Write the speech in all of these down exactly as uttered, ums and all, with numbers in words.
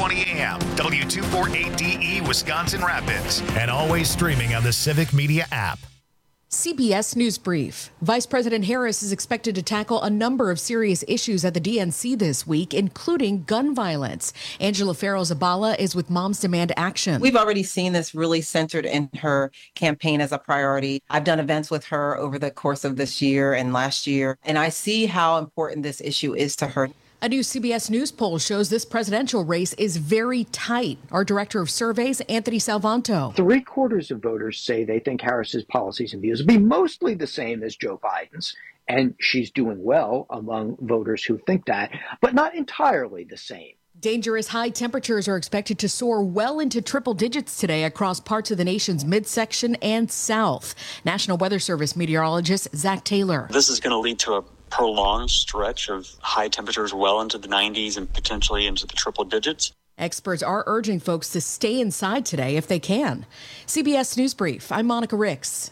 twenty a.m., W two forty-eight D E, Wisconsin Rapids, and always streaming on the Civic Media app. C B S News Brief. Vice President Harris is expected to tackle a number of serious issues at the D N C this week, including gun violence. Angela Farrow-Zabala is with Moms Demand Action. We've already seen this really centered in her campaign as a priority. I've done events with her over the course of this year and last year, and I see how important this issue is to her. A new C B S News poll shows this presidential race is very tight. Our director of surveys, Anthony Salvanto. Three quarters of voters say they think Harris's policies and views will be mostly the same as Joe Biden's, and she's doing well among voters who think that, but not entirely the same. Dangerous high temperatures are expected to soar well into triple digits today across parts of the nation's midsection and south. National Weather Service meteorologist Zach Taylor. This is going to lead to a prolonged stretch of high temperatures well into the nineties and potentially into the triple digits. Experts are urging folks to stay inside today if they can. C B S News Brief, I'm Monica Ricks.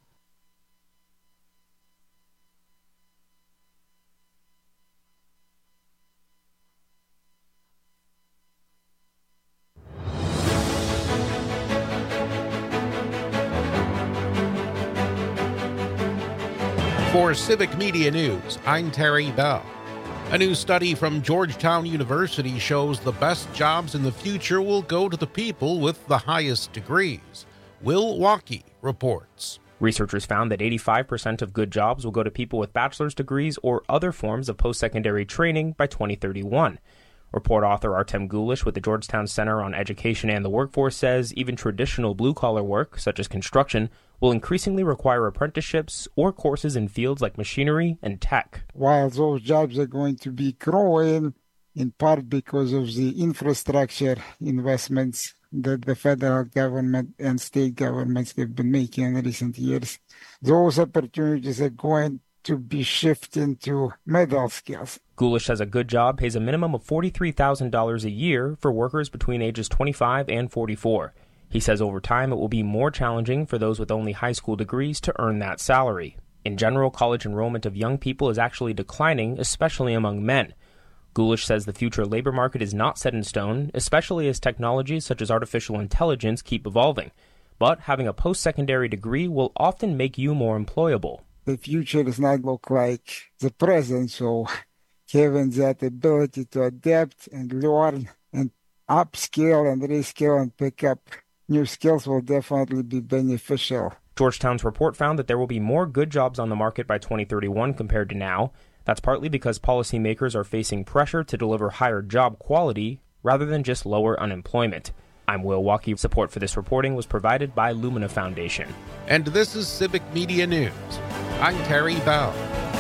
For Civic Media News, I'm Terry Bell. A new study from Georgetown University shows the best jobs in the future will go to the people with the highest degrees. Will Walkie reports. Researchers found that eighty-five percent of good jobs will go to people with bachelor's degrees or other forms of post-secondary training by twenty thirty-one. Report author Artem Gulish with the Georgetown Center on Education and the Workforce says even traditional blue-collar work, such as construction, will increasingly require apprenticeships or courses in fields like machinery and tech. While those jobs are going to be growing, in part because of the infrastructure investments that the federal government and state governments have been making in recent years, those opportunities are going to be shifting to middle skills. Gulish says a good job pays a minimum of forty-three thousand dollars a year for workers between ages twenty-five and forty-four. He says over time it will be more challenging for those with only high school degrees to earn that salary. In general, college enrollment of young people is actually declining, especially among men. Gulish says the future labor market is not set in stone, especially as technologies such as artificial intelligence keep evolving. But having a post-secondary degree will often make you more employable. The future does not look like the present, so having that ability to adapt and learn and upskill and reskill and pick up new skills will definitely be beneficial. Georgetown's report found that there will be more good jobs on the market by twenty thirty-one compared to now. That's partly because policymakers are facing pressure to deliver higher job quality rather than just lower unemployment. I'm Will Walkie. Support for this reporting was provided by Lumina Foundation. And this is Civic Media News. I'm Terry Bell.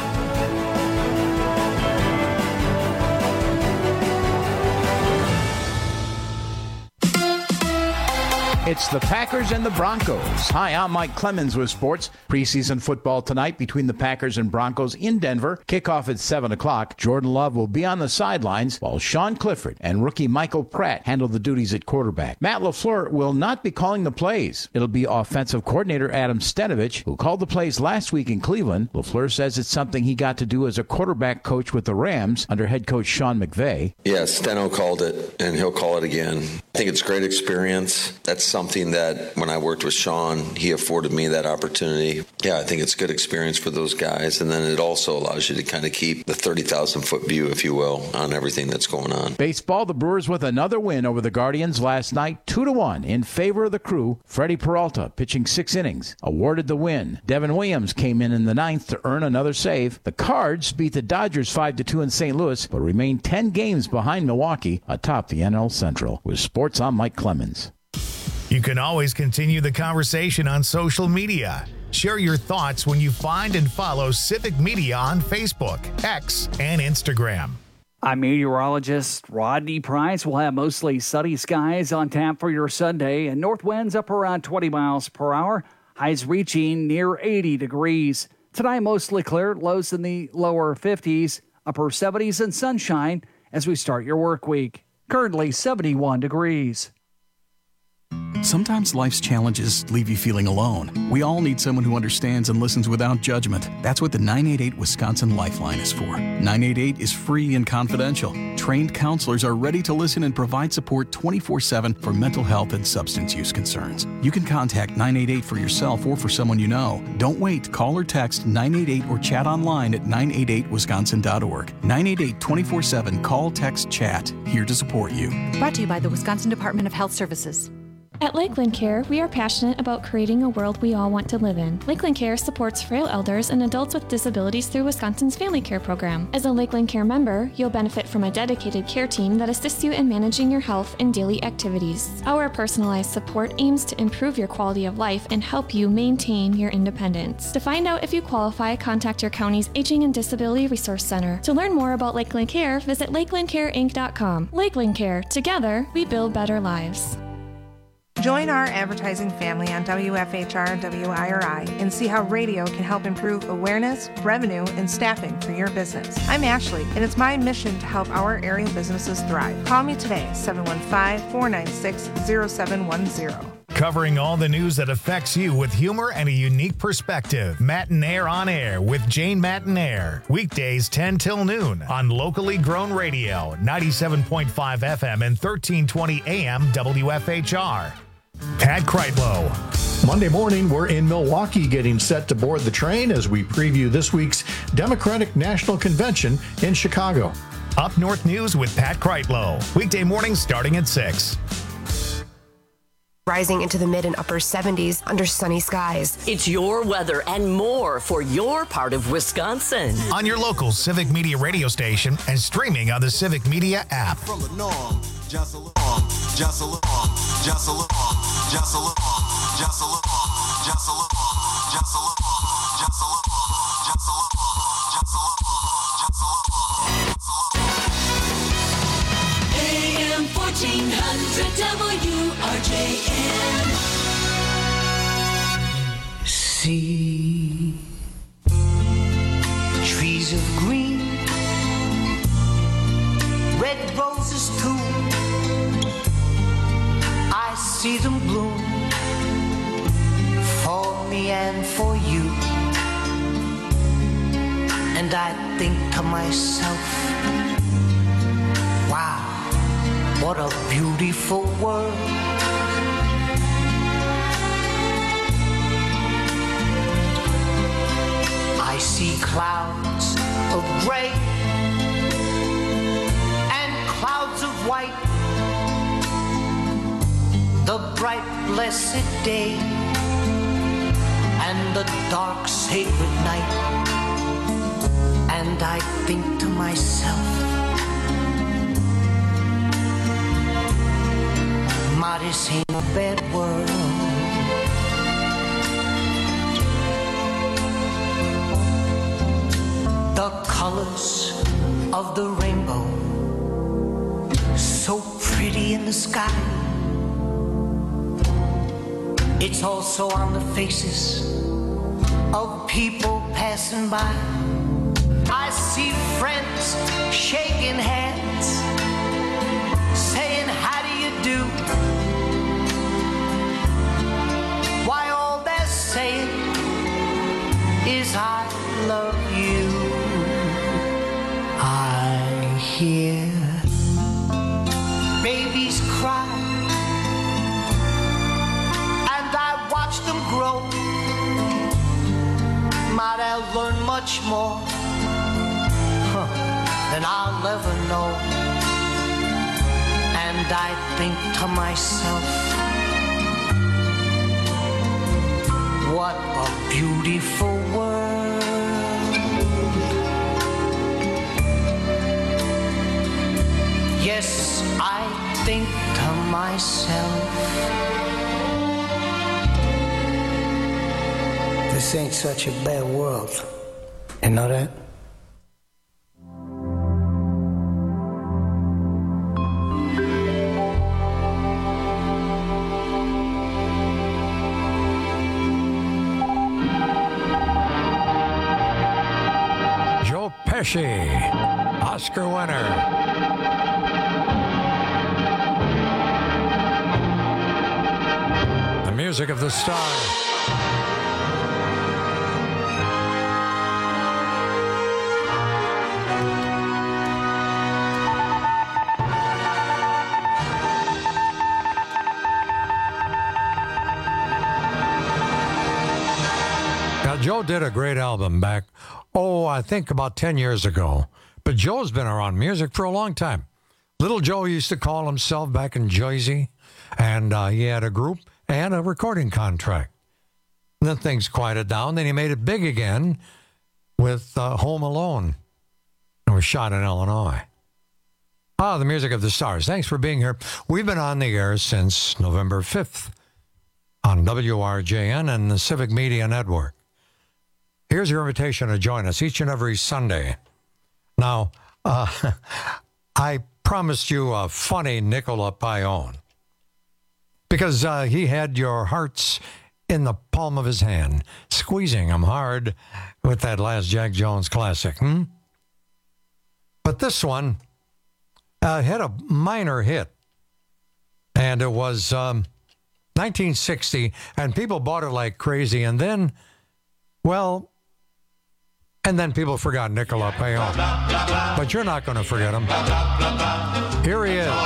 It's the Packers and the Broncos. Hi, I'm Mike Clemens with sports. Preseason football tonight between the Packers and Broncos in Denver. Kickoff at seven o'clock. Jordan Love will be on the sidelines while Sean Clifford and rookie Michael Pratt handle the duties at quarterback. Matt LaFleur will not be calling the plays. It'll be offensive coordinator Adam Stenavich, who called the plays last week in Cleveland. LaFleur says it's something he got to do as a quarterback coach with the Rams under head coach Sean McVay. Yeah, Steno called it, and he'll call it again. I think it's a great experience. That's something that when I worked with Sean, he afforded me that opportunity. Yeah, I think it's a good experience for those guys. And then it also allows you to kind of keep the thirty thousand foot view, if you will, on everything that's going on. Baseball, the Brewers with another win over the Guardians last night, two to one in favor of the Crew. Freddie Peralta pitching six innings, awarded the win. Devin Williams came in in the ninth to earn another save. The Cards beat the Dodgers five to two in Saint Louis, but remain ten games behind Milwaukee atop the N L Central. With sports, I'm Mike Clemens. You can always continue the conversation on social media. Share your thoughts when you find and follow Civic Media on Facebook, X, and Instagram. I'm meteorologist Rodney Price. We'll have mostly sunny skies on tap for your Sunday, and north winds up around twenty miles per hour, highs reaching near eighty degrees. Tonight, mostly clear, lows in the lower fifties, upper seventies, and sunshine as we start your work week. Currently seventy-one degrees. Sometimes life's challenges leave you feeling alone. We all need someone who understands and listens without judgment. That's what the nine eight eight Wisconsin Lifeline is for. nine eight eight is free and confidential. Trained counselors are ready to listen and provide support twenty-four seven for mental health and substance use concerns. You can contact nine eight eight for yourself or for someone you know. Don't wait. Call or text nine eight eight or chat online at nine eight eight wisconsin dot org. nine eight eight twenty-four seven. Call, text, chat. Here to support you. Brought to you by the Wisconsin Department of Health Services. At Lakeland Care, we are passionate about creating a world we all want to live in. Lakeland Care supports frail elders and adults with disabilities through Wisconsin's Family Care program. As a Lakeland Care member, you'll benefit from a dedicated care team that assists you in managing your health and daily activities. Our personalized support aims to improve your quality of life and help you maintain your independence. To find out if you qualify, contact your county's Aging and Disability Resource Center. To learn more about Lakeland Care, visit lakeland care inc dot com. Lakeland Care. Together, we build better lives. Join our advertising family on W F H R and W I R I and see how radio can help improve awareness, revenue, and staffing for your business. I'm Ashley, and it's my mission to help our area businesses thrive. Call me today, seven one five, four nine six, zero seven one zero. Covering all the news that affects you with humor and a unique perspective. Matinaire on Air with Jane Matinaire. Weekdays ten till noon on locally grown radio, ninety-seven point five F M and thirteen twenty A M W F H R. Pat Kreitlow. Monday morning, we're in Milwaukee getting set to board the train as we preview this week's Democratic National Convention in Chicago. Up North News with Pat Kreitlow. Weekday mornings starting at six. Rising into the mid and upper seventies under sunny skies. It's your weather and more for your part of Wisconsin. On your local Civic Media radio station and streaming on the Civic Media app. From the norm, just a little, just a little, just a little, just a little, just a little, just a little, just a little, just a little, just a little, just a little. A M fourteen hundred W R J M. See trees of green, red roses too. I see them bloom for me and for you. And I think to myself, wow, what a beautiful world. I see clouds of gray and clouds of white. The bright blessed day and the dark sacred night. And I think to myself, ma, this ain't a bad world. The colors of the rainbow, so pretty in the sky. It's also on the faces of people passing by. I see friends shaking hands, saying, how do you do? Why, all they're saying is, I love you. I hear babies cry, and I watch them grow. Might I learn much more huh, than I'll ever know. And I think to myself, what a beautiful world. Yes, I think to myself, this ain't such a bad world. You know that? Joe Pesci, Oscar winner. music of the stars. Joe did a great album back, oh, I think about ten years ago. But Joe's been around music for a long time. Little Joe used to call himself back in Jersey, and uh, he had a group and a recording contract. And then things quieted down. Then he made it big again with uh, Home Alone. It was shot in Illinois. Ah, the music of the stars. Thanks for being here. We've been on the air since November fifth on W R J N and the Civic Media Network. Here's your invitation to join us each and every Sunday. Now, uh, I promised you a funny Nicola Pione because uh, he had your hearts in the palm of his hand, squeezing them hard with that last Jack Jones classic. Hmm? But this one uh, had a minor hit, and it was um, nineteen sixty, and people bought it like crazy, and then, well... And then people forgot Nicola Pione. But you're not going to forget him. Here he is.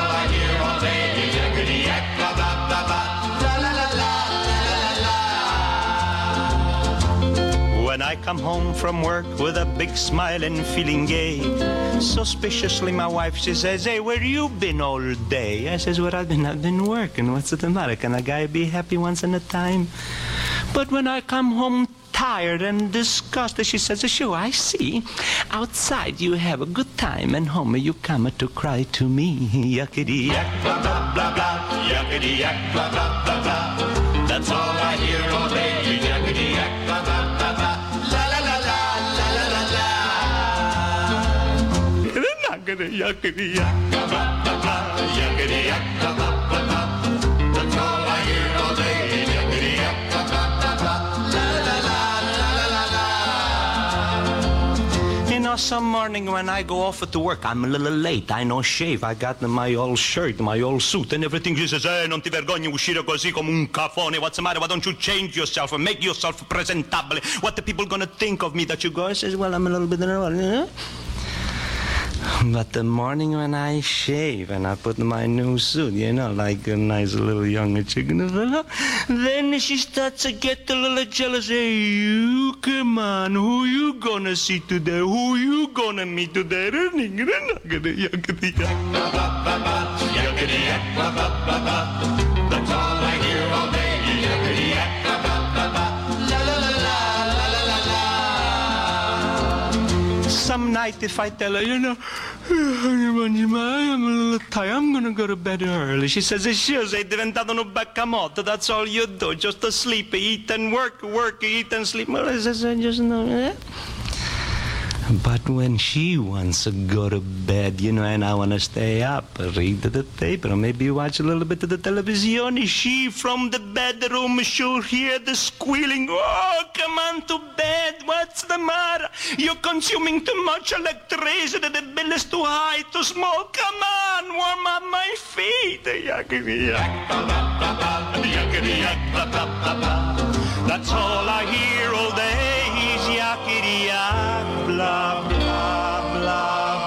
When I come home from work with a big smile and feeling gay, suspiciously my wife, she says, "Hey, where you been all day?" I says, "Where I've been? I've been working. What's the matter? Can a guy be happy once in a time?" But when I come home tired and disgusted, she says, "Sure, I see. Outside you have a good time, and home you come to cry to me. Yuckity yak, blah, blah, blah, blah. Yuckity yak, blah, blah, blah, blah. That's all I hear all day. Yuckity yak, blah, blah, blah, blah. La, la, la, la, la, la, la, la. Yuckity yak, blah, blah, blah, blah. Yuckity yak, blah, blah, blah, blah. That's all I hear all day. Yuckity yak, blah, blah, blah, blah. La, la, la, la, la, la, la. You know, some morning when I go off to work, I'm a little late. I no shave. I got my old shirt, my old suit, and everything. She says, "Eh, non ti vergogni uscire così come un cafone. What's the matter? Why don't you change yourself and make yourself presentable? What the people gonna think of me that you go?" I says, "Well, I'm a little bit nervous, you know?" But the morning when I shave and I put my new suit, you know, like a nice little young chicken, then she starts to get a little jealous. "Hey, you, come on, who you gonna see today? Who you gonna meet today?" That's all I hear all day. Some night if I tell her, you know, "Honey, I'm a little tired, I'm gonna go to bed early," she says, "Sure, sei diventato un baccamotto, that's all you do, just to sleep, eat and work, work, eat and sleep." Well, I says, "I just know, eh?" But when she wants to go to bed, you know, and I want to stay up, read the paper, or maybe watch a little bit of the television, she from the bedroom, she'll hear the squealing. "Oh, come on to bed. What's the matter? You're consuming too much electricity. The bill is too high, too small. Come on, warm up my feet." That's all I hear all day is yakety yak, blah, blah, blah,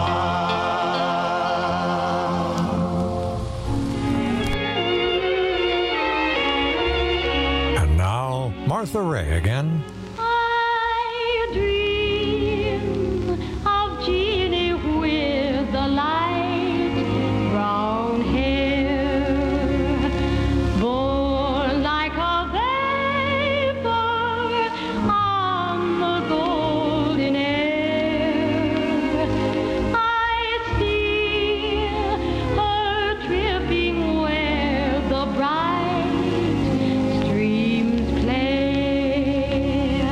blah. And now, Martha Raye again. I dream of Jeannie with the light brown hair, born like a vapor on the golden air. I see her tripping where the bright streams play.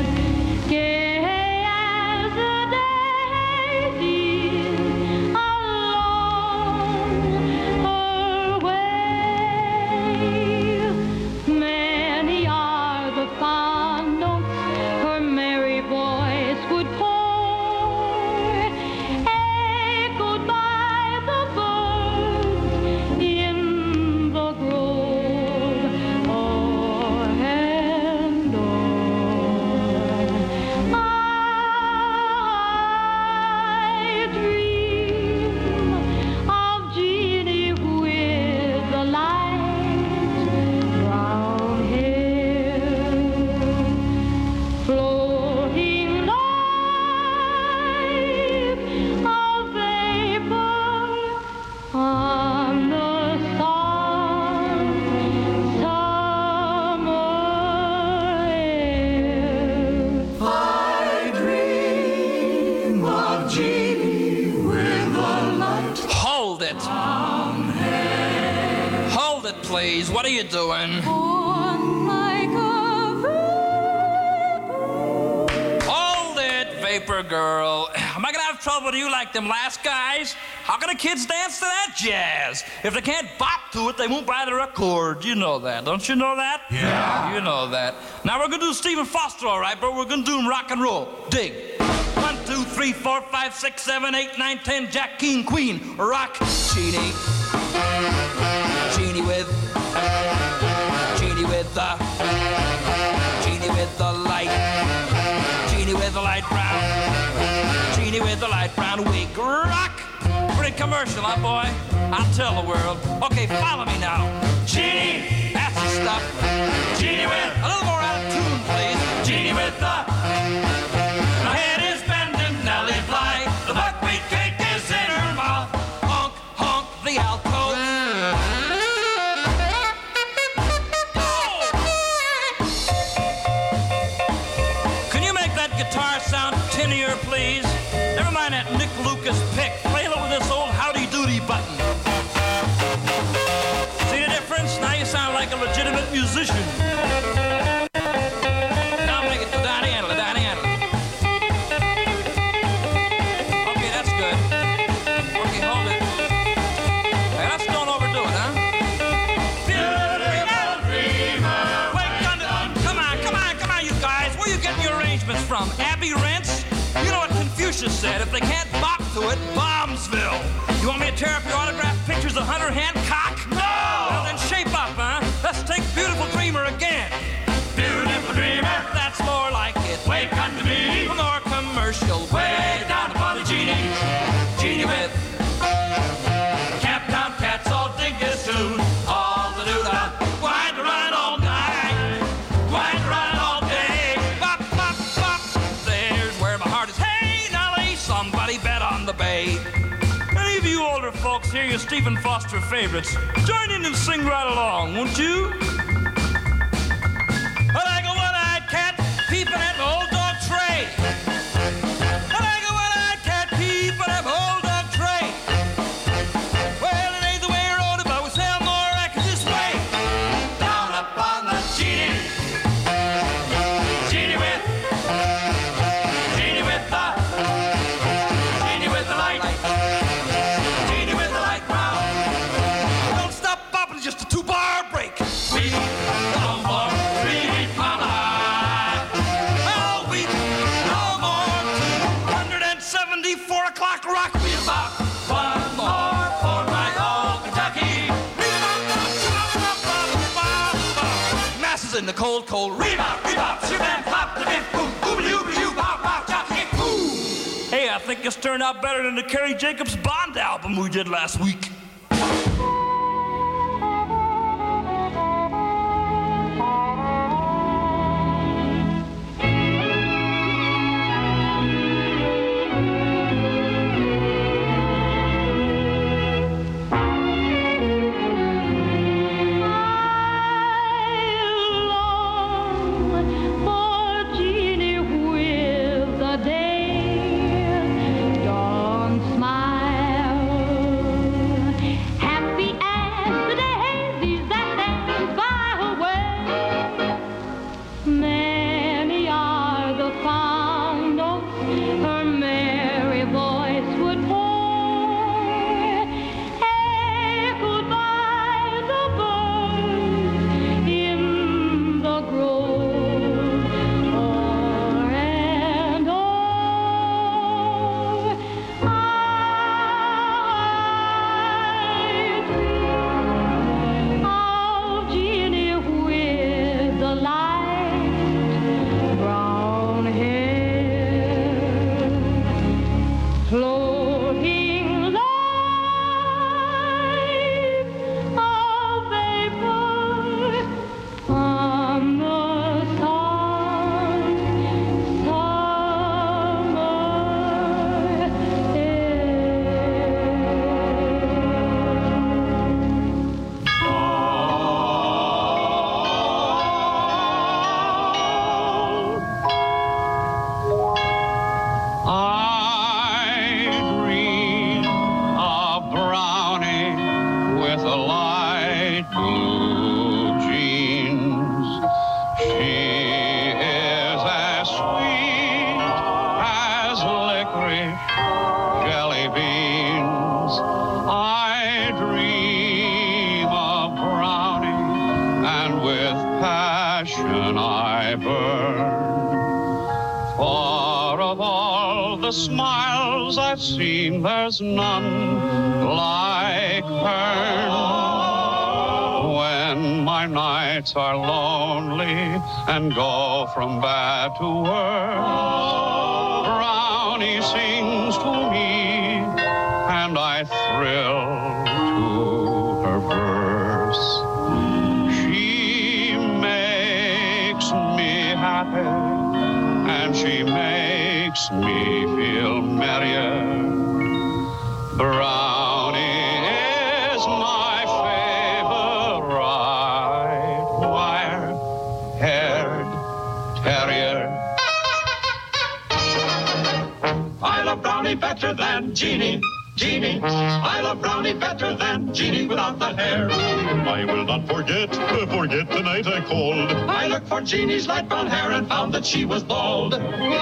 it, please. What are you doing? Hold it, Vapor Girl. Am I gonna have trouble with you like them last guys? How can the kids dance to that jazz? If they can't bop to it, they won't buy the record. You know that, don't you know that? Yeah. You know that. Now we're gonna do Stephen Foster, all right, but we're gonna do him rock and roll. Dig. One, two, three, four, five, six, seven, eight, nine, ten. Jack, King, Queen, rock. Genie. Genie with. Genie with the. Genie with the light. Genie with the light brown. Genie with the light brown wig. Rock. Pretty commercial, huh, boy? I'll tell the world. Okay, follow me now. Genie. That's the stuff. Genie with. A little more out of tune, please. Genie with the. My head is bending, Nellie fly. The buckwheat cake is in her mouth. Honk, honk, the alto. Can you make that guitar sound tinnier, please? Never mind that Nick Lucas pick. Play it with this old howdy doody button. See the difference? Now you sound like a legitimate musician. Now make it to Donnie Handle, Donnie Handle. Okay, that's good. Okay, hold it. Hey, let's don't overdo it, huh? Beautiful dreamer. Wait, come on, come on, come on, you guys. Where you getting your arrangements from? Abbey Rents? You know what Confucius said, if they can't bop to it, Bombsville. You want me to tear up your autographed pictures of Hunter Hancock? No! Well, then shape up, huh? Let's take Beautiful Dreamer again. Beautiful Dreamer. That's more like it. Wake unto me. More commercial. Way down upon the genie. Genie with Captown Cats all dig this tune. All the doo-dah. Wind around all night. Wind around all day. Bop, bop, bop. There's where my heart is. Hey, Nellie, somebody bet on the bay. Any of you older folks hear your Stephen Foster favorites? Join in and sing right along, won't you? I like a one-eyed cat peeping at my old dog Trey. I like a one-eyed cat peeping at my old dog Trey. Well, it ain't the way I wrote it, but we sell more records this way. Down upon the genie. Genie with. Genie with the. Genie with the light. Genie with the light brown. Don't stop bopping, it's just a two-bar break. We no more three mama. Oh, we no more two hundred seventy-four o'clock rock. We bop one more for my old Kentucky. Masses in the cold, cold rebop, rebop, ship and pop the biff, boom, boom, doo, doo, bop, bop, chop, kick, boom. Hey, I think this turned out better than the Kerry Jacobs Bond album we did last week. For Genie with the day, don't smile. Happy the smiles I've seen, there's none like her. When my nights are lonely and go from bad to worse, Brownie sings to me, and I thrill to her verse. She makes me happy, and she makes me feel merrier. Brownie is my favorite wire-haired terrier. I love Brownie better than Jeannie. Jeannie, I love Brownie better than Jeannie without the hair. I will not forget, forget the night I called. I looked for Jeannie's light brown hair and found that she was bald.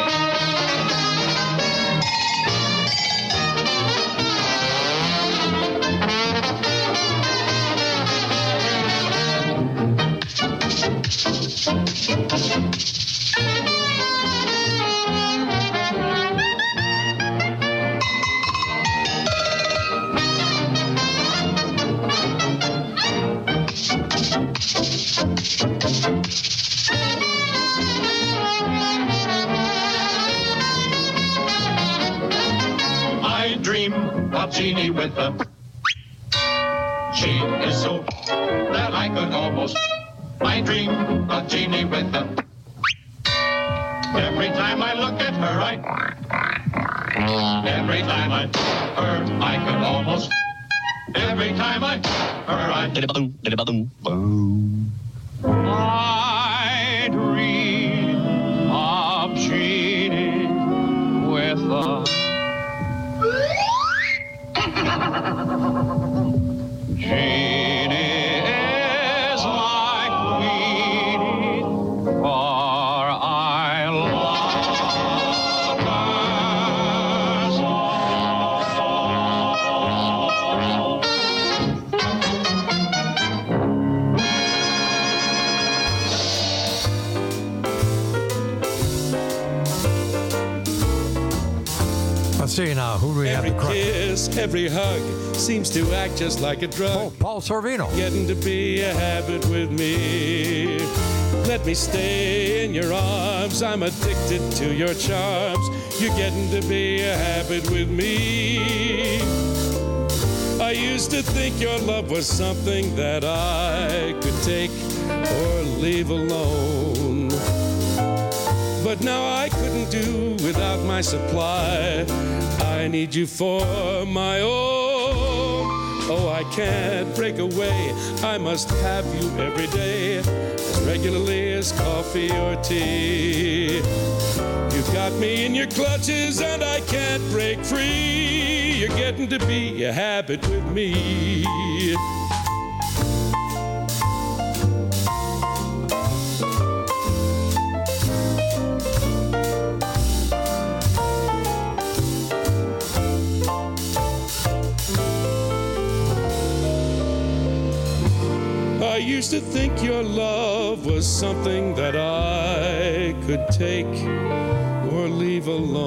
I dream of Jeannie with a... She is so that I could almost... I dream of Jeannie with a... Every time I look at her, I... Every time I... Her, I could almost... Every time I... Her, I... I dream of Jeannie with a... Jeannie is my queenie, for I love her Let's see now, who do we have Every the crush? kiss, every hug seems to act just like a drug. Oh, Paul Sorvino. Getting to be a habit with me. Let me stay in your arms. I'm addicted to your charms. You're getting to be a habit with me. I used to think your love was something that I could take or leave alone. But now I couldn't do without my supply. I need you for my own. Oh, I can't break away. I must have you every day, as regularly as coffee or tea. You got me in your clutches and I can't break free. You're getting to be a habit with me. I used to think your love was something that I could take or leave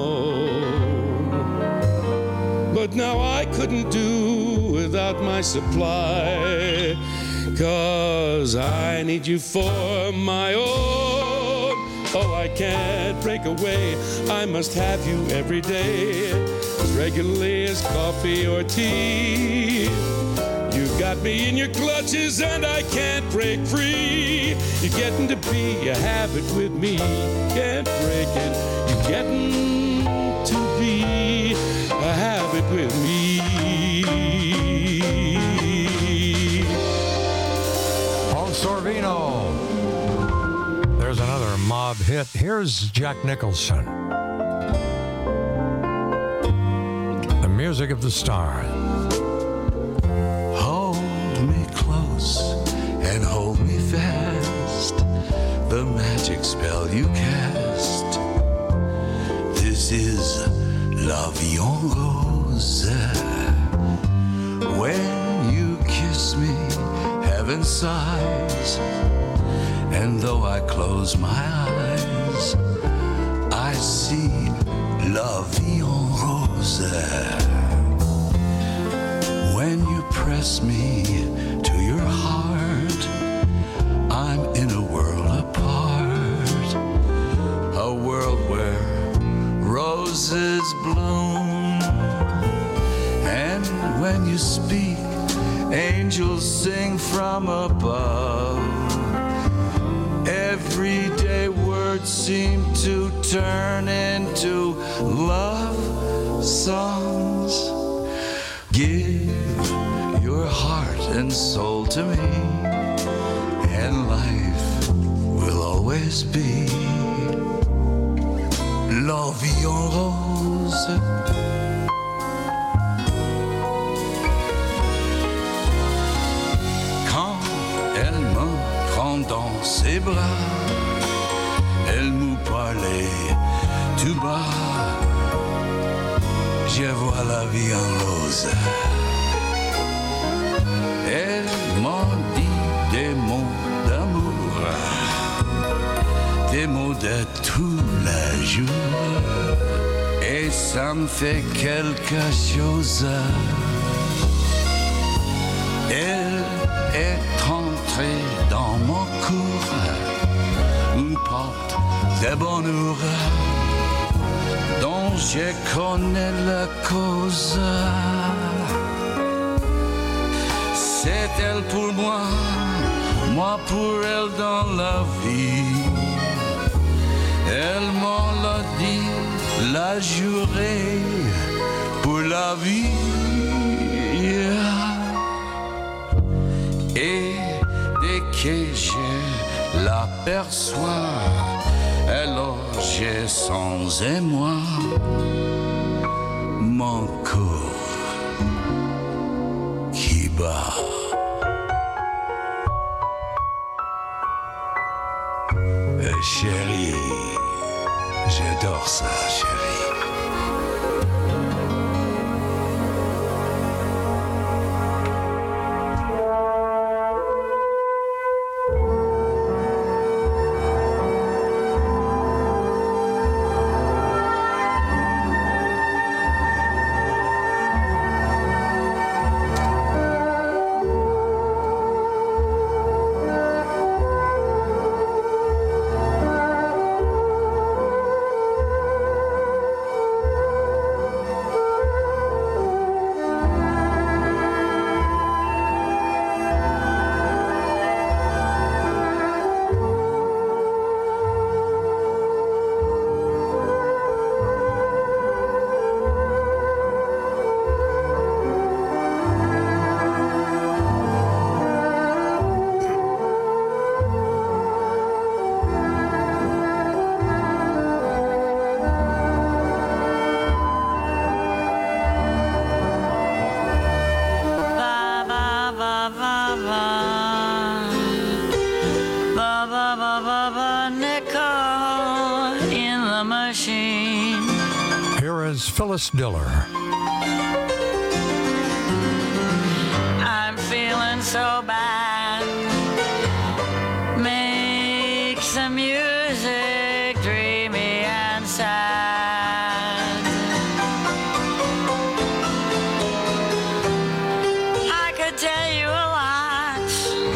alone. But now I couldn't do without my supply, 'cause I need you for my own. Oh, I can't break away. I must have you every day, as regularly as coffee or tea. You got me in your clutches and I can't break free. You're getting to be a habit with me. Can't break it. You're getting to be a habit with me. Paul Sorvino. There's another mob hit. Here's Jack Nicholson. The music of the stars. And hold me fast, the magic spell you cast. This is La Vie en Rose. When you kiss me, heaven sighs. And though I close my eyes, I see La Vie en rose. When you press me to your heart, I'm in a world apart, a world where roses bloom. And when you speak, angels sing from above. Everyday words seem to turn into love songs. Give your heart and soul to me, and life will always be la vie en rose. Quand elle me prend dans ses bras, elle nous parlait tout bas. Je vois la vie en rose. Elle m'a dit des mots d'amour, des mots de tous les jours, et ça me fait quelque chose. Elle est entrée dans mon cours, une porte de bonheur dont je connais la cause. C'est elle pour moi, moi pour elle dans la vie. Elle m'en l'a dit, l'a juré pour la vie. Et dès que je l'aperçois, alors j'ai sans émoi mon corps qui bat. Euh, chérie, j'adore ça, chérie. Phyllis Diller. I'm feeling so bad. Make some music dreamy and sad. I could tell you a lot,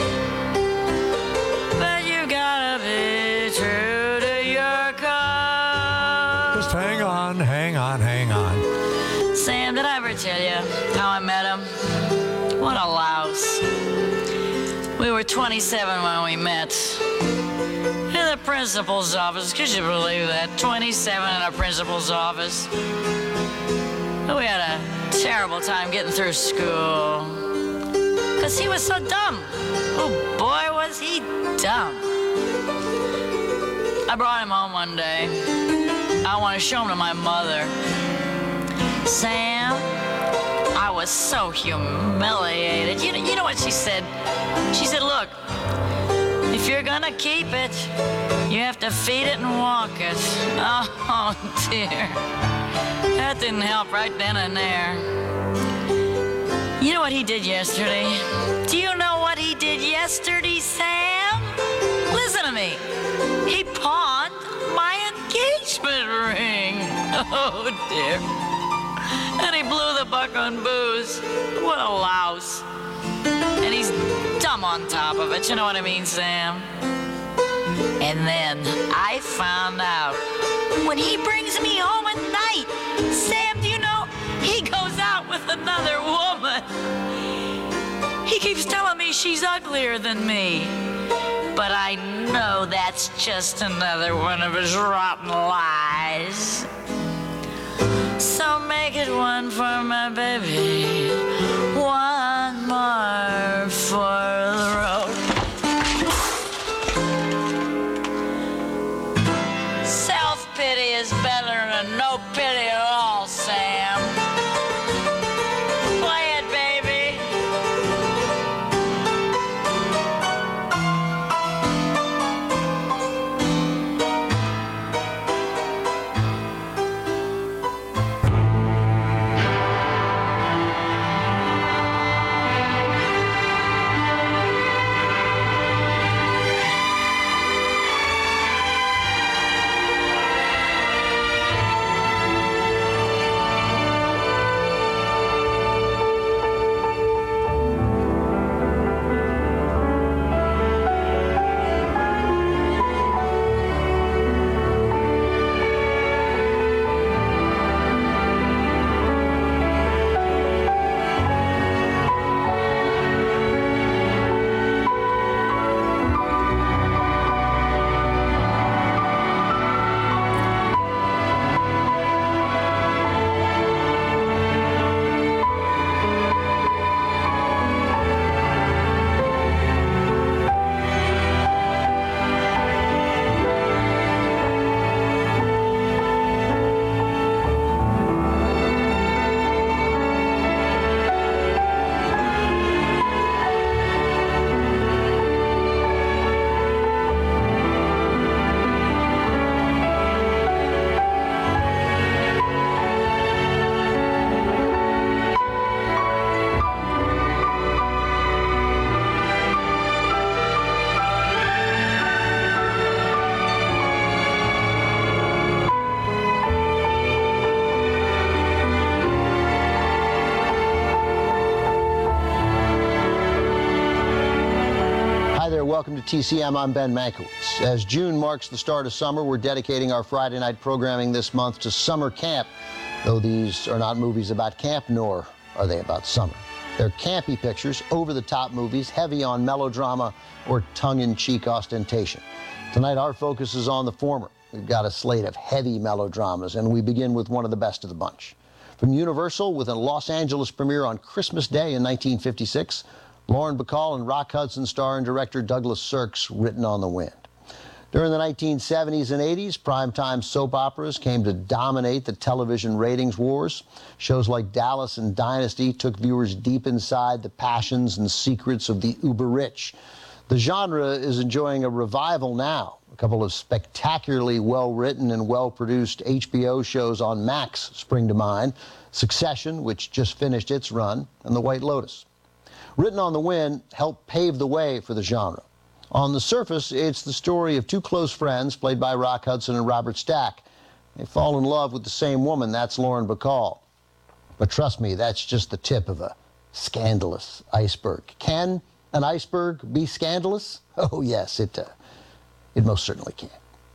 but you gotta be true to your cause. Just hang on, hang on, hang on. Sam, did I ever tell you how I met him? What a louse. We were twenty-seven when we met. In the principal's office. Could you believe that? twenty-seven in a principal's office. We had a terrible time getting through school. Because he was so dumb. Oh, boy, was he dumb. I brought him home one day. I want to show him to my mother. Sam, I was so humiliated. You know, you know what she said? She said, look, if you're gonna keep it, you have to feed it and walk it. Oh, dear. That didn't help right then and there. You know what he did yesterday? Do you know what he did yesterday, Sam? Listen to me. He pawned my engagement ring. Oh, dear. And he blew the buck on booze. What a louse. And he's dumb on top of it, you know what I mean, Sam? And then I found out when he brings me home at night, Sam, do you know, he goes out with another woman. He keeps telling me she's uglier than me. But I know that's just another one of his rotten lies. So make it one for my baby, one more for the road. Self-pity is better than no pity at all, Sam. Play it, baby. Welcome to T C M. I'm Ben Mankiewicz. As June marks the start of summer, we're dedicating our Friday night programming this month to summer camp, though these are not movies about camp, nor are they about summer. They're campy pictures, over-the-top movies, heavy on melodrama or tongue-in-cheek ostentation. Tonight, our focus is on the former. We've got a slate of heavy melodramas, and we begin with one of the best of the bunch. From Universal, with a Los Angeles premiere on Christmas Day in nineteen fifty-six, Lauren Bacall and Rock Hudson star and director Douglas Sirk's Written on the Wind. During the nineteen seventies and eighties, primetime soap operas came to dominate the television ratings wars. Shows like Dallas and Dynasty took viewers deep inside the passions and secrets of the uber-rich. The genre is enjoying a revival now. A couple of spectacularly well-written and well-produced H B O shows on Max spring to mind: Succession, which just finished its run, and The White Lotus. Written on the Wind helped pave the way for the genre. On the surface, it's the story of two close friends, played by Rock Hudson and Robert Stack. They fall in love with the same woman, that's Lauren Bacall. But trust me, that's just the tip of a scandalous iceberg. Can an iceberg be scandalous? Oh yes, it, uh, it most certainly can.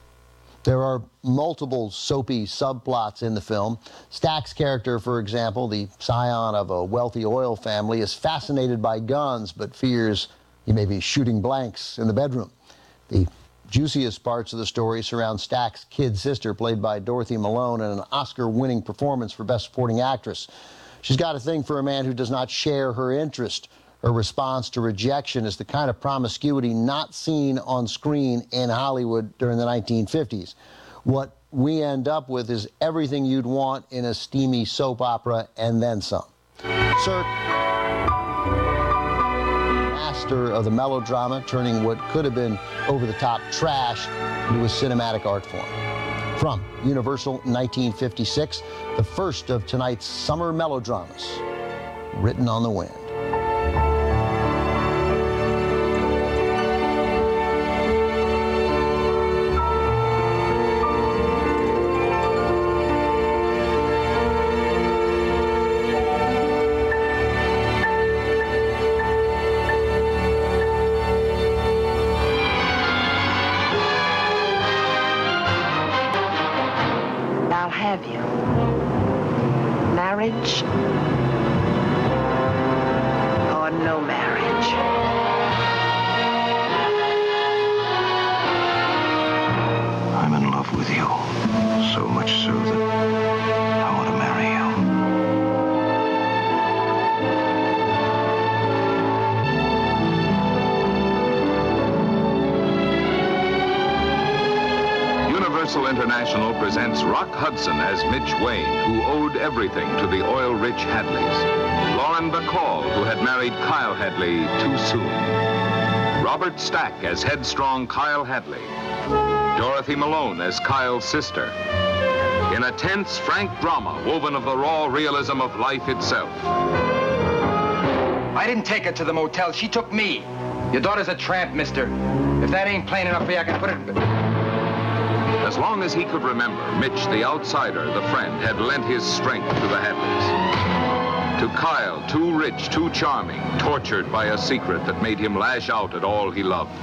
There are multiple soapy subplots in the film. Stack's character, for example, the scion of a wealthy oil family, is fascinated by guns but fears he may be shooting blanks in the bedroom. The juiciest parts of the story surround Stack's kid sister, played by Dorothy Malone, in an Oscar-winning performance for Best Supporting Actress. She's got a thing for a man who does not share her interest. Her response to rejection is the kind of promiscuity not seen on screen in Hollywood during the nineteen fifties. What we end up with is everything you'd want in a steamy soap opera and then some. Sirk, master of the melodrama, turning what could have been over-the-top trash into a cinematic art form. From Universal nineteen fifty-six, the first of tonight's summer melodramas, Written on the Wind. Universal International presents Rock Hudson as Mitch Wayne, who owed everything to the oil-rich Hadleys. Lauren Bacall, who had married Kyle Hadley too soon. Robert Stack as headstrong Kyle Hadley. Dorothy Malone as Kyle's sister. In a tense, frank drama woven of the raw realism of life itself. I didn't take her to the motel. She took me. Your daughter's a tramp, mister. If that ain't plain enough for you, I can put it... As long as he could remember, Mitch, the outsider, the friend, had lent his strength to the Hadleys. To Kyle, too rich, too charming, tortured by a secret that made him lash out at all he loved.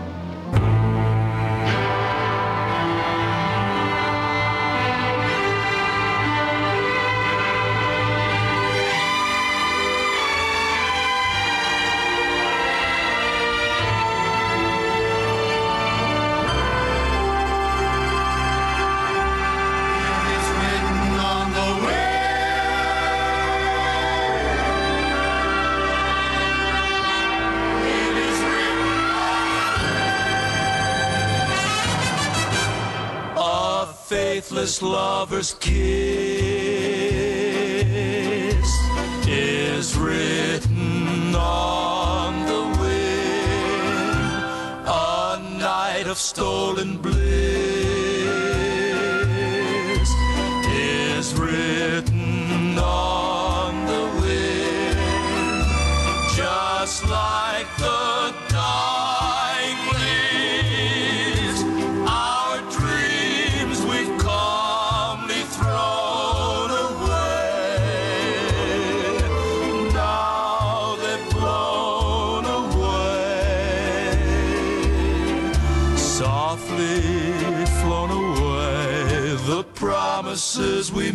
Faithless lover's kiss is written on the wind, a night of stolen bliss is written on the wind, just like the dying leaves, our dreams we've calmly thrown away. Now they're blown away, softly flown away, the promises we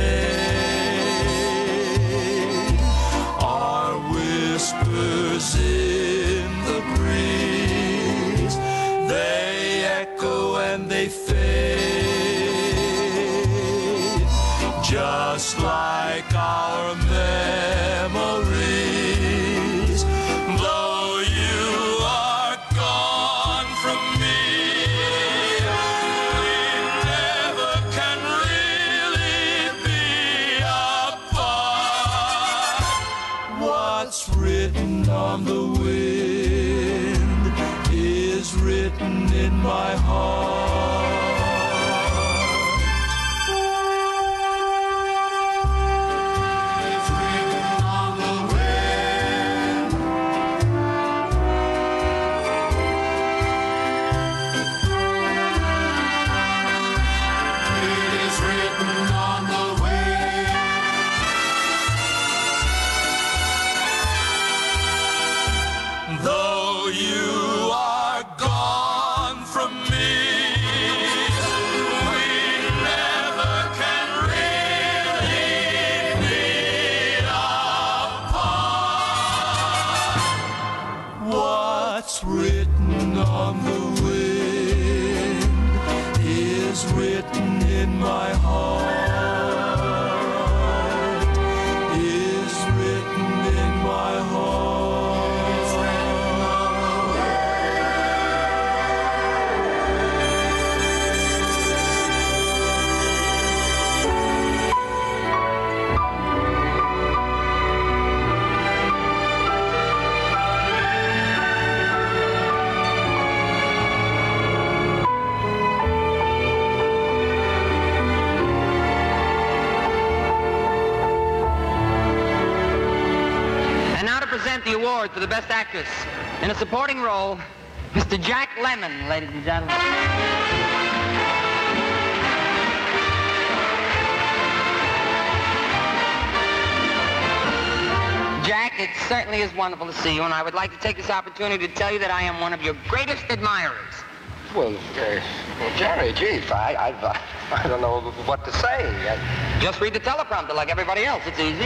made are whispers in the breeze. They echo and they fade, just like our memories. Though you are gone from me, we never can really be apart. What's written on the wind is written in my heart. It's written on the wind. It is written on the wind. Though you are gone from me, we never can really be apart. What's written on the wind is written in my heart, is written in my heart. It's written on the And now to present the award for the Best Actress in a supporting role, Mister Jack Lemmon, ladies and gentlemen. Jack, it certainly is wonderful to see you, and I would like to take this opportunity to tell you that I am one of your greatest admirers. Well, uh, well Jerry, geez, I, I, uh, I don't know what to say. I... Just read the teleprompter like everybody else. It's easy.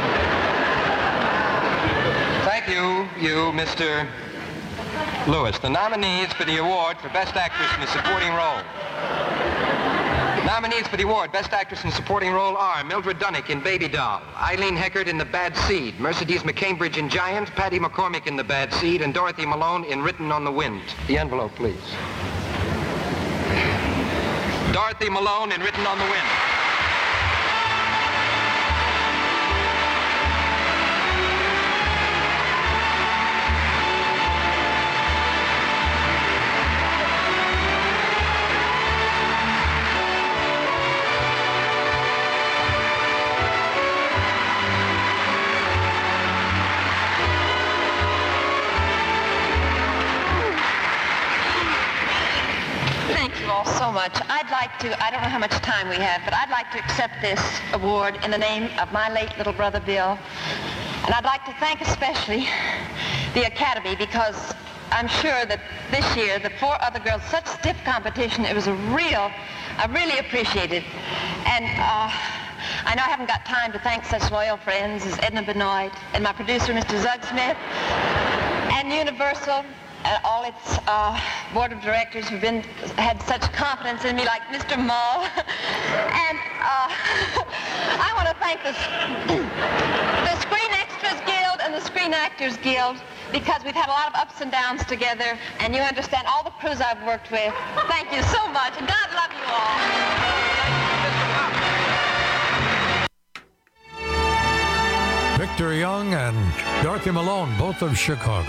Thank you, you, Mister Lewis. The nominees for the award for Best Actress in a Supporting Role. Nominees for the award, Best Actress in a Supporting Role are Mildred Dunnick in Baby Doll, Eileen Heckert in The Bad Seed, Mercedes McCambridge in Giant, Patty McCormick in The Bad Seed, and Dorothy Malone in Written on the Wind. The envelope, please. Dorothy Malone in Written on the Wind. Thank you all so much. I'd like to, I don't know how much time we have, but I'd like to accept this award in the name of my late little brother Bill. And I'd like to thank especially the Academy, because I'm sure that this year, the four other girls, such stiff competition, it was a real, I really appreciate it. And uh, I know I haven't got time to thank such loyal friends as Edna Benoit and my producer, Mister Zug Smith, and Universal, and all its uh, board of directors who've been had such confidence in me, like Mister Mull. And uh, I want to thank the, the Screen Extras Guild and the Screen Actors Guild, because we've had a lot of ups and downs together, and you understand all the crews I've worked with. Thank you so much, and God love you all. Victor Young and Dorothy Malone, both of Chicago.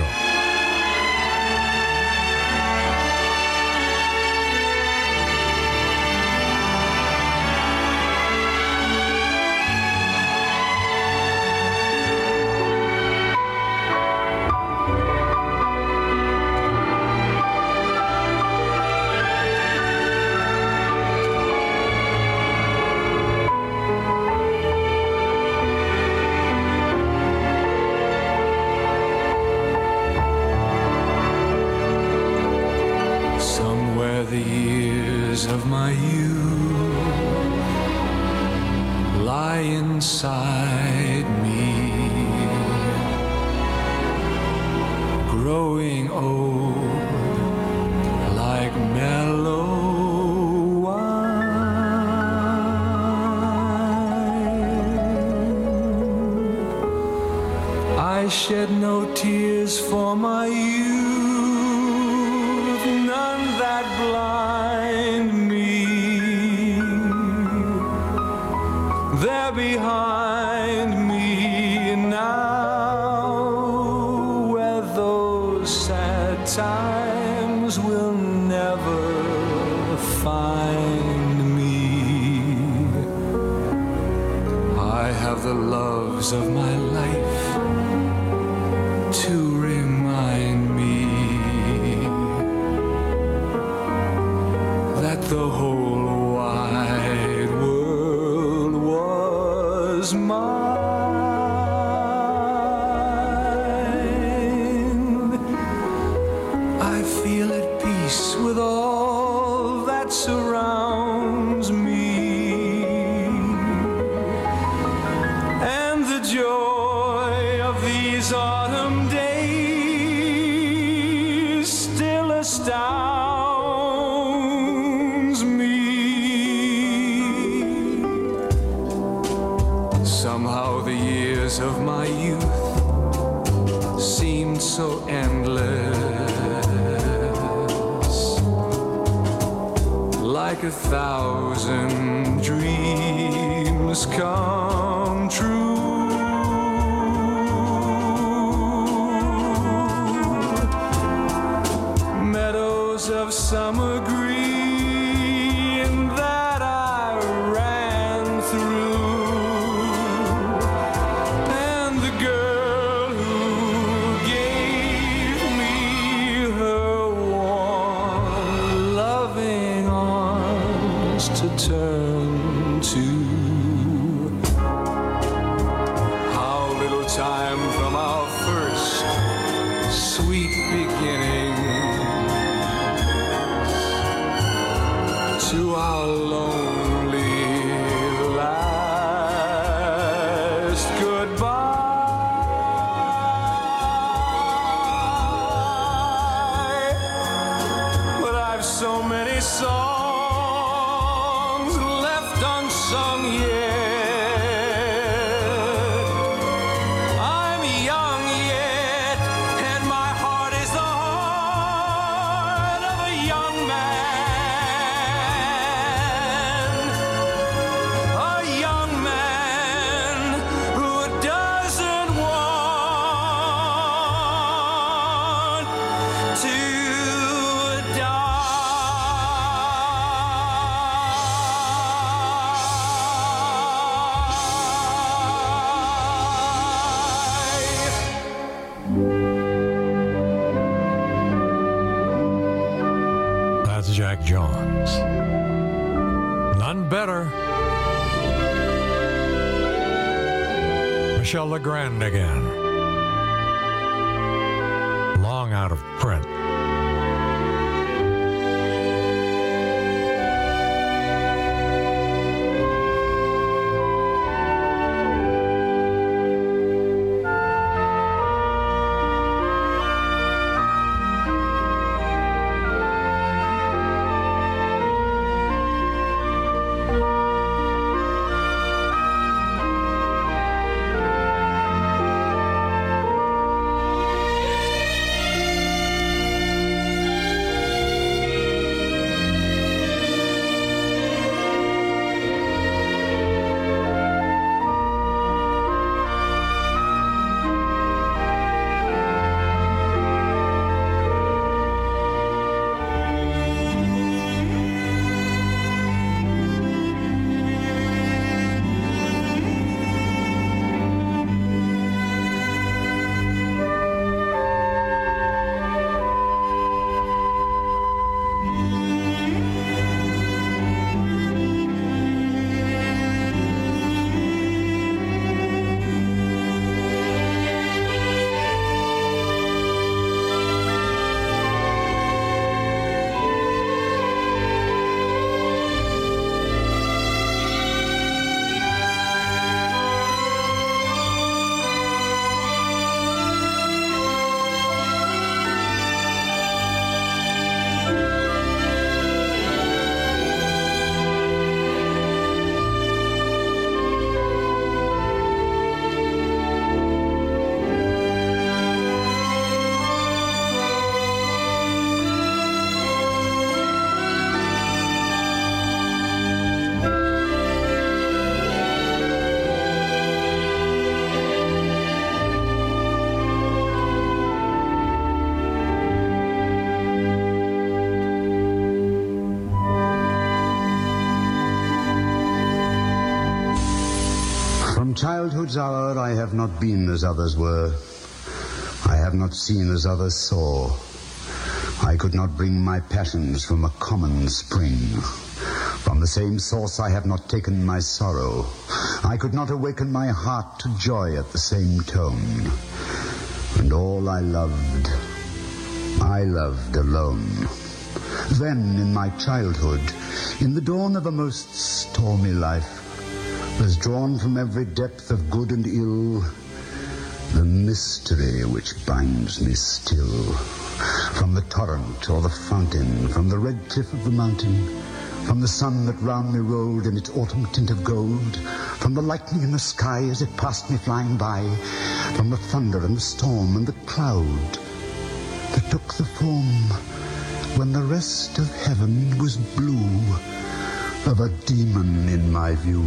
Of my youth lie inside me, growing old like mellow wine. I shed no tears for my youth, none that blind me. They're behind me now, where those sad times will never find me. I have the loves of my life to remind me that the whole wide world was mine. I feel at peace with all that surrounds me, and the joy of these autumn days still astounds me. Somehow the years of my youth seemed so endless, like a thousand dreams come true. Meadows of summer green that I ran through, and the girl who gave me her warm, loving arms to turn to. How little time from our first sweet beginning to our lonely last goodbye. But I've so many songs left unsung yet. I'm young yet, and my heart is the heart of a young man. Jack Jones. None better. Michel Legrand again. Long out of print. Childhood's hour I have not been as others were. I have not seen as others saw. I could not bring my passions from a common spring. From the same source I have not taken my sorrow. I could not awaken my heart to joy at the same tone. And all I loved, I loved alone. Then in my childhood, in the dawn of a most stormy life, was drawn from every depth of good and ill the mystery which binds me still. From the torrent or the fountain, from the red cliff of the mountain, from the sun that round me rolled in its autumn tint of gold, from the lightning in the sky as it passed me flying by, from the thunder and the storm and the cloud that took the form, when the rest of heaven was blue, of a demon in my view.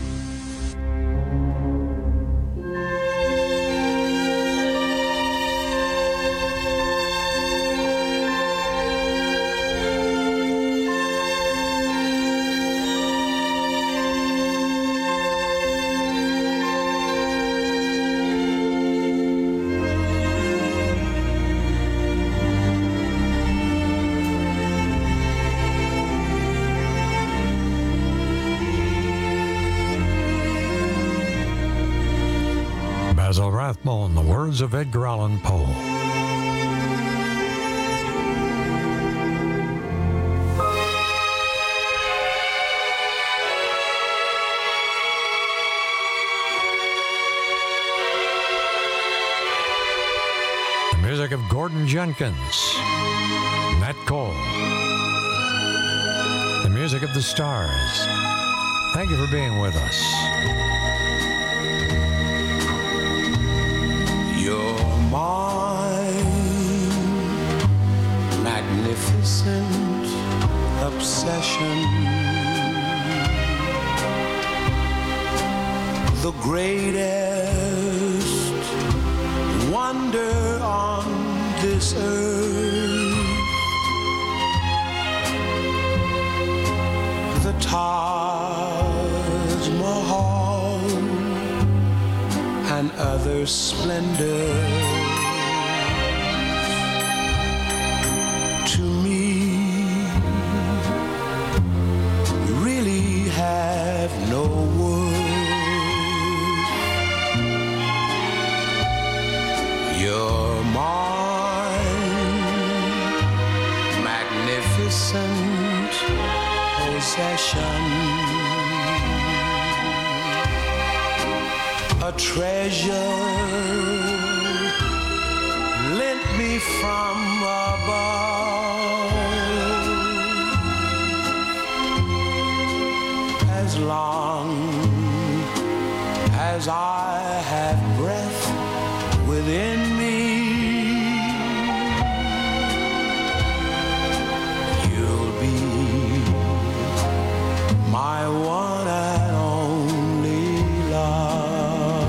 Basil Rathbone, the words of Edgar Allan Poe. The music of Gordon Jenkins, Nat Cole. The music of the Stars. Thank you for being with us. You're my magnificent obsession, the greatest wonder on this earth, the Taj Mahal and other splendors. To me, magnificent possession, a treasure lent me from above. As long as I have breath within me, you'll be my one and only love.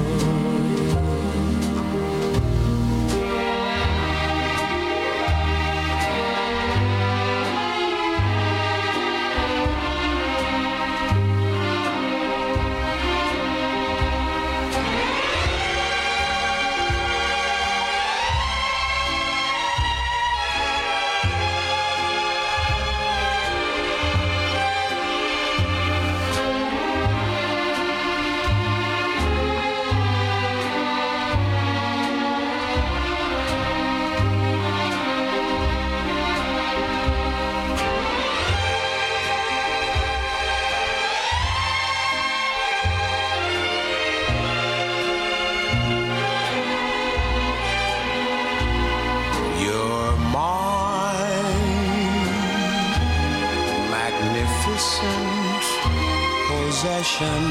You're mine, magnificent possession,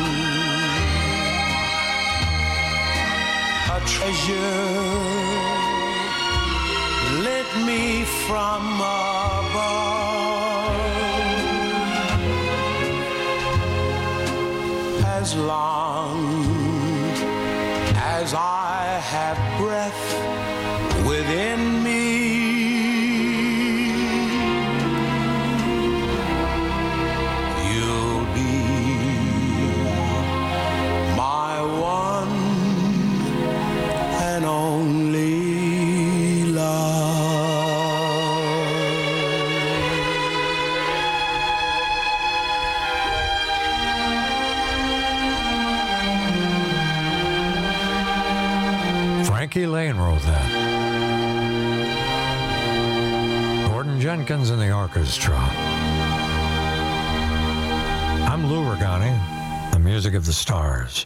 a treasure lent me from above. As long as I have breath within me, you'll be my one and only Frankie Lane wrote that. Gordon Jenkins and the orchestra. I'm Lou Regani, the music of the stars.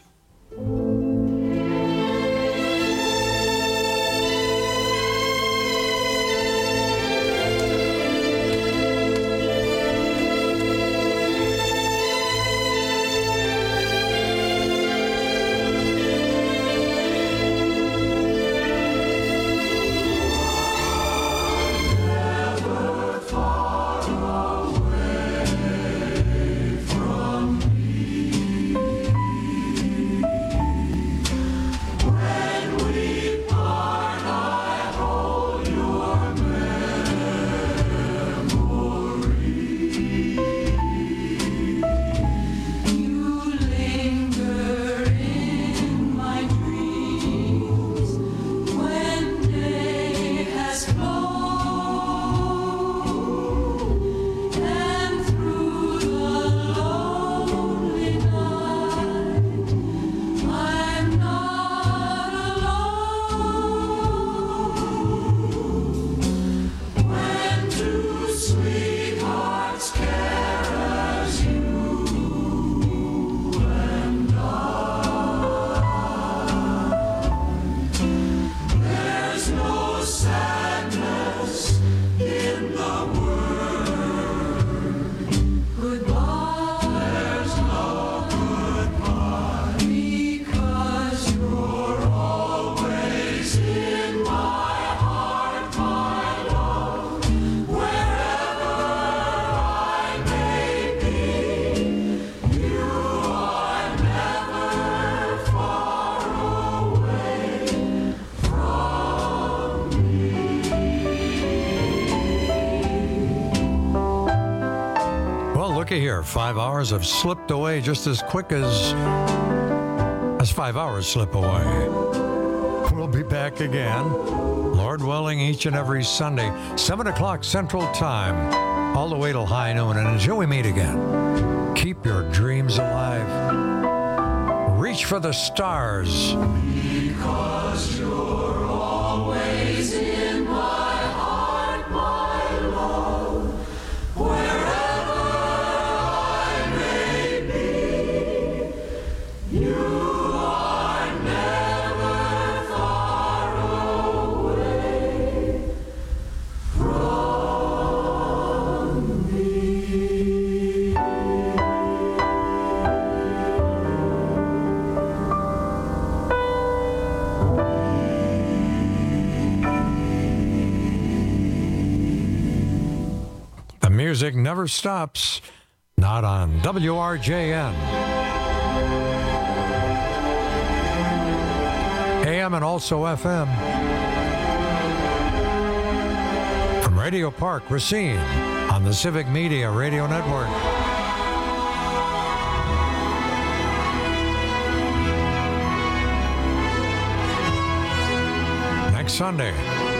Here, five hours have slipped away just as quick as as five hours slip away. We'll be back again, Lord willing, each and every Sunday, seven o'clock Central Time, all the way till high noon. And until we meet again, keep your dreams alive. Reach for the stars. Because you're always in my heart, my love. music never stops. Not on W R J N. A M and also F M. From Radio Park, Racine, on the Civic Media Radio Network. Next Sunday.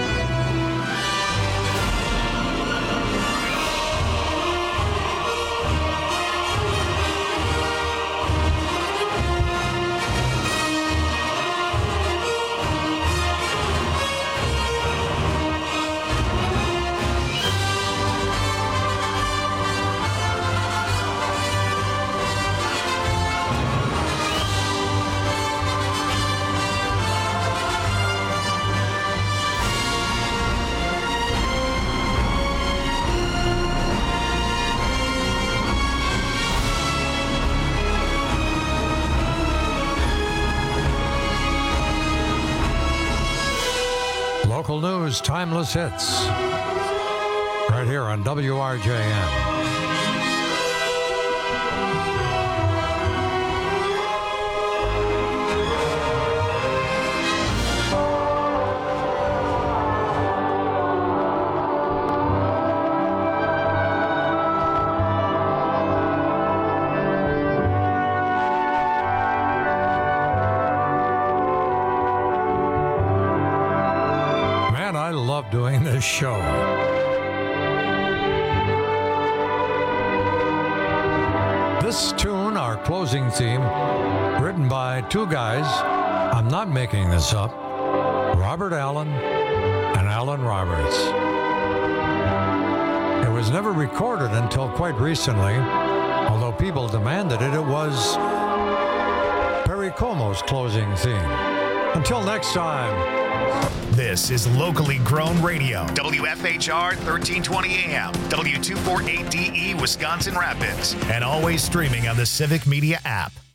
Local news, timeless hits. Right here on W R J N. Doing this show. This tune, our closing theme, written by two guys, I'm not making this up, Robert Allen and Alan Roberts. It was never recorded until quite recently, although people demanded it. It was Perry Como's closing theme. Until next time. This is locally grown radio. W F H R thirteen twenty A M, W two forty-eight D E, Wisconsin Rapids, and always streaming on the Civic Media app.